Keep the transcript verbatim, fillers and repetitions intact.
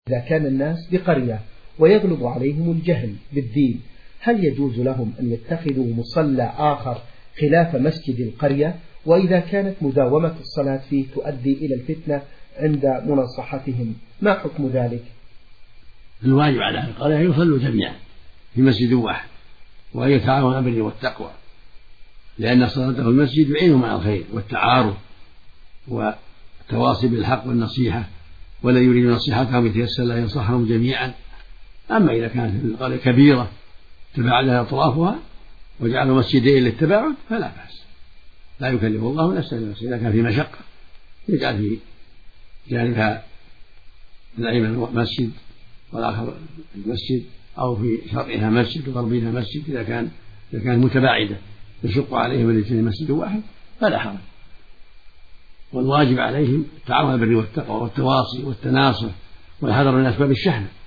إذا كان الناس بقرية ويغلب عليهم الجهل بالدين، هل يجوز لهم أن يتخذوا مصلى آخر خلاف مسجد القرية؟ وإذا كانت مداومة الصلاة فيه تؤدي إلى الفتنة عند مناصحتهم، ما حكم ذلك؟ الواجب على أهل القرية يصلوا جميعا في مسجد واحد وأن يتعاونوا على البر والتقوى، لأن صلاته في المسجد يعينهم على الخير والتعارف والتواصي بالحق والنصيحة، ولا يريد نصيحتهم يتيسر لا ينصحهم جميعا. أما إذا كانت القرية كبيرة تباعدها أطرافها وجعلوا مسجدين للتباعد فلا بأس، لا يكلف الله نفسا إلا وسعها. إذا كان في مشقة يجعل في جانبها الأيمن مسجد والآخر المسجد، أو في شرقها مسجد وغربها مسجد. إذا كان إذا كانت متباعدة يشق عليهم الاثنين مسجد واحد فلا حرج. والواجب عليهم التعاون على البر والتقوى والتواصي والتناصح والحذر من أسباب الشحنة.